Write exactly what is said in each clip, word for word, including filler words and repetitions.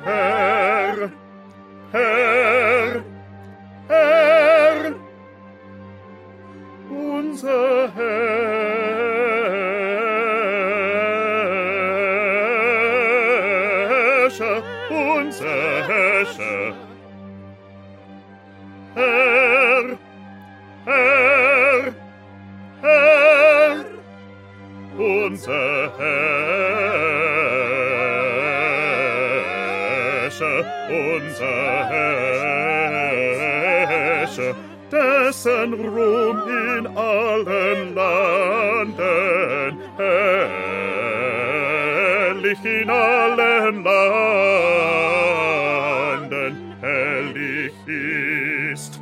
Herr, Herr, Herr, unser Herrscher, unser Herrscher. Herr, Herr, Herr, unser Herrscher, unser Herrscher, dessen Ruhm in allen Landen, herrlich in allen Landen, herrlich ist.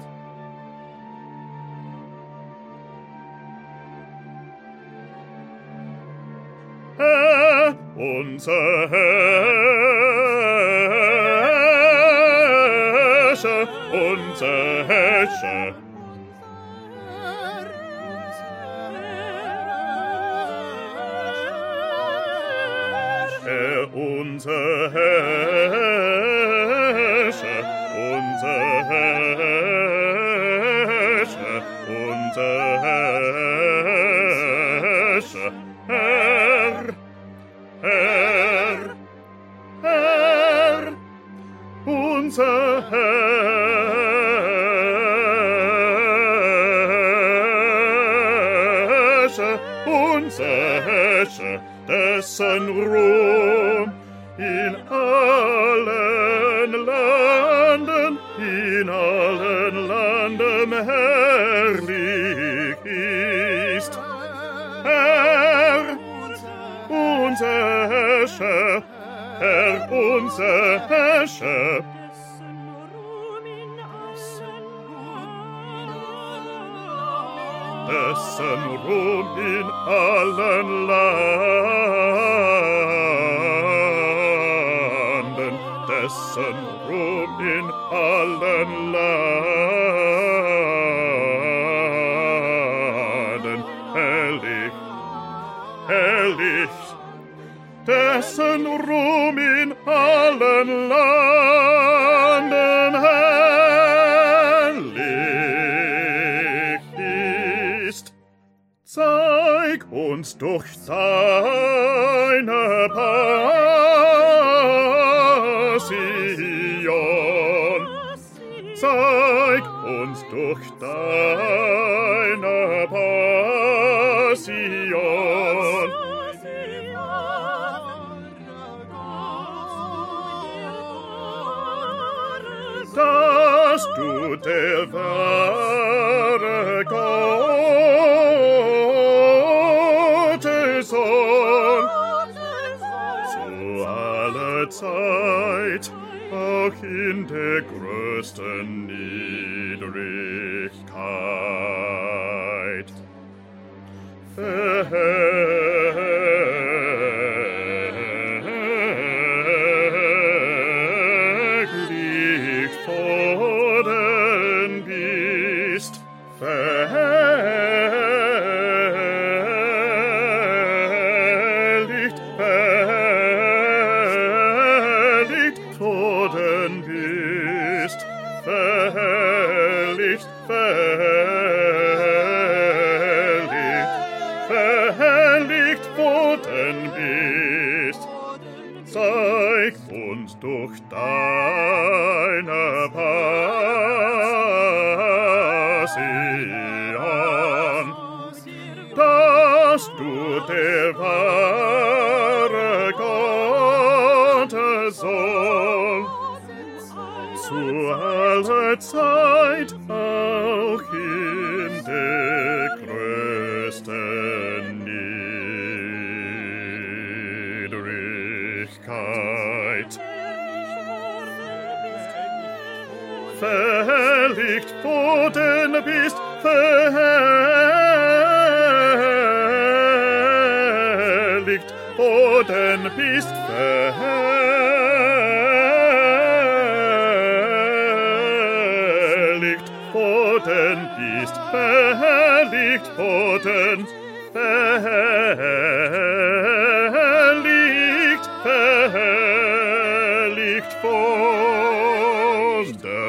Herr, unser Herrscher, unser Herrscher. Herr, unser Herrscher, unser Herrscher, unser Herrscher. Herr, Herr, Herr, unser Herrscher, unser Herrscher, dessen Ruhm in allen Landen, in allen Landen herrlich ist. Herr, unser Herrscher, Herr, unser Herrscher, dessen Ruhm in allen Landen, dessen Ruhm in allen Landen, herrlich, herrlich, dessen Ruhm in allen Landen herrlich ist. Zeig uns durch deine Passion, zeig uns durch deine Passion, dass du der wahre Gottessohn zu aller Zeit, auch in der größten Niedrigkeit, verherrlicht worden bist, verherrlicht, verherrlicht worden bist, verherrlicht, verherrlicht, verherrlicht worden bist. Zeig uns durch deine Passion, dass du der wahre Gottessohn zu aller Zeit, auch in der größten Niedrigkeit, verherrlicht worden bist, verherrlicht worden bist, verherrlicht worden bist, verherrlicht worden, verherrlicht, verherrlicht worden. der